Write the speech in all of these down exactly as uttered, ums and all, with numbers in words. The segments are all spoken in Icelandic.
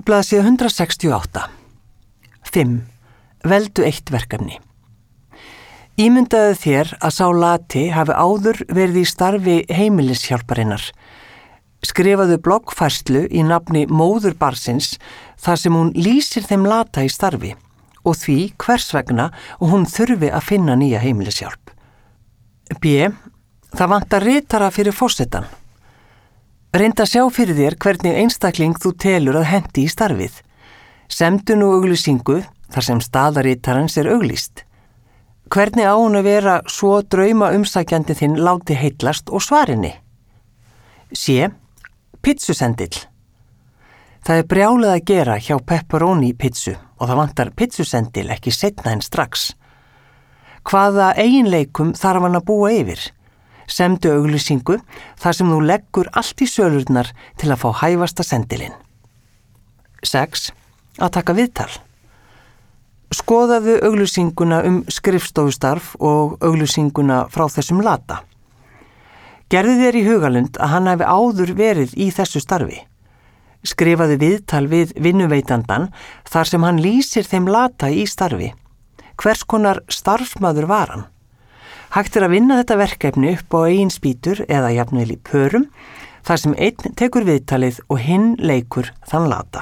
Blaðsíða hundrað sextíu og átta. fimm. Veldu eitt verkefni. Ímyndaðu þér að sá lati hafi áður verið í starfi heimilishjálparinnar. Skrifaðu bloggfærslu í nafni móður barnsins þar sem hún lýsir þeim lata í starfi og því hvers vegna og hún þurfi að finna nýja heimilishjálp. B. Það vantar ritara fyrir forsetann. Reyndu að sjá fyrir þér hvernig einstakling þú telur að hendi í starfið. Semdu nú auglýsingu þar sem staða ritarans er auglýst. Hvernig á hún að vera svo drauma umsækjandi þinn láti heillast og svarinni? C. Pizzusendill. Það er brjálað að gera hjá pepperoni pizzu og það vantar pizzusendill ekki seinna en strax. Hvaða eiginleikum þarf hann að búa yfir? Semdu auglýsingu þar sem þú leggur allt í sölurnar til að fá hæfasta sendilinn. sex. Að taka viðtal. Skoðaðu auglýsinguna um skrifstofustarf og auglýsinguna frá þessum lata. Gerðu þér í hugalund að hann hafi áður verið í þessu starfi. Skrifaðu viðtal við vinnuveitandan þar sem hann lýsir þeim lata í starfi. Hvers konar starfsmaður var hann? Hægt er að vinna þetta verkefni upp á eigin spýtur eða jafnvel í pörum þar sem einn tekur viðtalið og hinn leikur þann lata.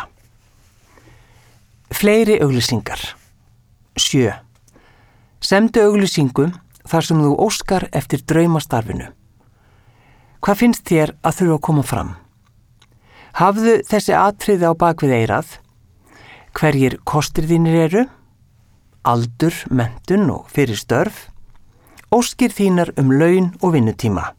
Fleiri auglýsingar. sjö. Semdu auglýsingu þar sem þú óskar eftir draumastarfinu. Hvað finnst þér að þurfa að koma fram? Hafðu þessi atriði á bakvið eyrað. Hverjir kostir þínir eru? Aldur, menntun og fyrir störf. Óskir þínar um laun og vinnutíma.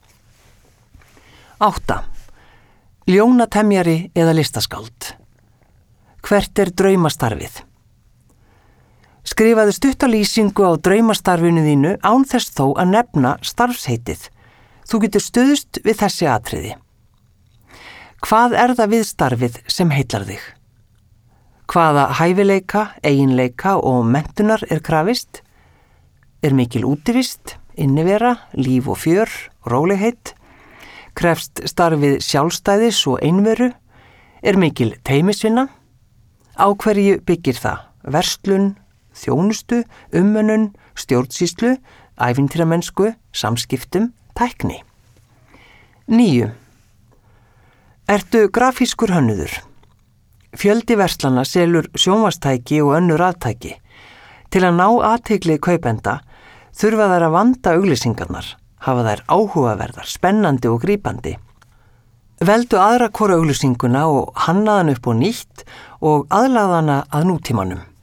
átta. Ljónatemjari eða listaskáld. Hvert er draumastarfið? Skrifaðu stutta lýsingu á draumastarfinu þínu án þess þó að nefna starfsheitið. Þú getur stuðst við þessi atriði. Hvað er það við starfið sem heillar þig? Hvaða hæfileika, eiginleika og menntunar er krafist? Er mikil útivist, innivera, líf og fjör, rólegheit? Krefst starfið sjálfstæðis og einveru? Er mikil teymisvinna? Á hverju byggir það? Verslun, þjónustu, umönnun, stjórnsýslu, ævintýramennsku, samskiptum, tækni. níu. Ertu grafískur hönnuður? Fjöldi verslana selur sjónvarpstæki og önnur raftæki. Til að ná athygli kaupenda þurfa þær að vanda auglýsingarnar, hafa þær áhugaverðar, spennandi og grípandi. Veldu aðra hvora auglýsinguna og hannaðan upp á nýtt og aðlaðana að nútímanum.